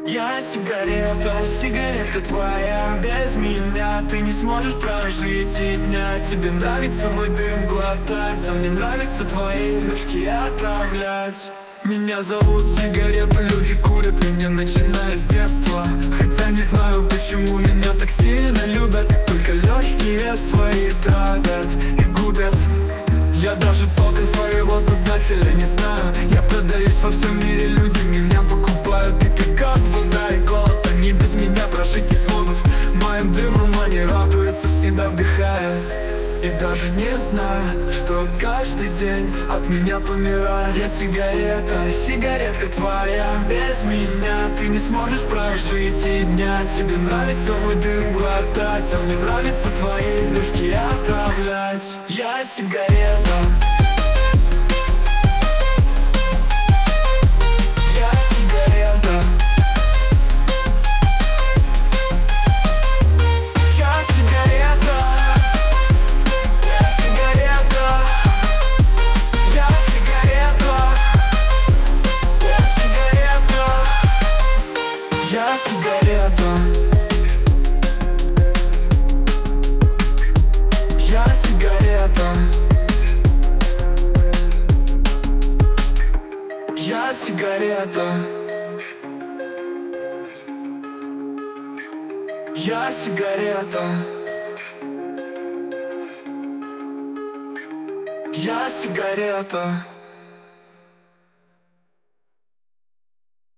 Я сигарета, сигаретка твоя. Без меня ты не сможешь прожить и дня. Тебе нравится мой дым глотать, а мне нравится твои легкие отравлять. Меня зовут сигарета, люди курят меня, начиная с детства. Хотя не знаю, почему меня так сильно любят. Только легкие свои травят и губят. Я даже толком своего создателя не знаю. Я продаюсь во всем мире, люди меня покупают. И как вода и голод, они без меня прожить не смогут. Моим дымом они радуются, всегда вдыхая. И даже не знаю, что каждый день от меня помирает. Я сигарета, сигаретка твоя. Без меня ты не сможешь прожить и дня. Тебе нравится мой дым глотать, а мне нравится твои легкие отравлять. Я сигарета. Я сигарета. Я сигарета. Я сигарета. Я сигарета. Я сигарета. Я сигарета. Я сигарета.